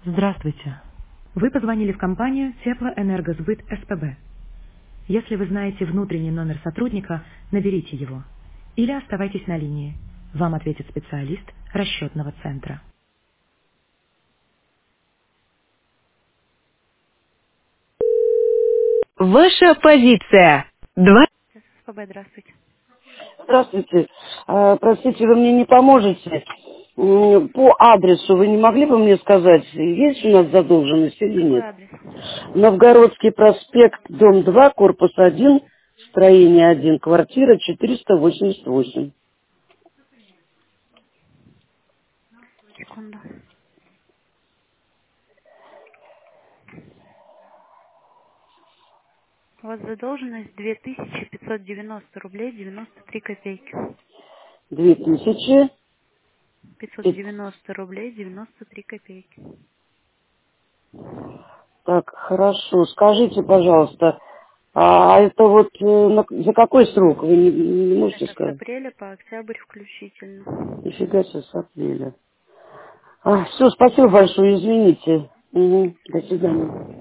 Здравствуйте. Вы позвонили в компанию Теплоэнергосбыт СПБ. Если вы знаете внутренний номер сотрудника, наберите его. Или оставайтесь на линии. Вам ответит специалист расчетного центра. Ваша позиция. Два. СПБ, здравствуйте. Здравствуйте. Простите, вы мне не поможете. По адресу вы не могли бы мне сказать, есть у нас задолженность или Какой нет? адрес? Новгородский проспект, дом 2, корпус 1, строение 1, квартира 488. Секунду. У вас задолженность 2590 рублей 93 копейки. 2000. 590 рублей 93 копейки. Так, хорошо. Скажите, пожалуйста, а это вот за какой срок? Вы не можете Это с сказать? апреля по октябрь включительно. Нифига себе, с апреля. Все, спасибо большое, извините. До свидания.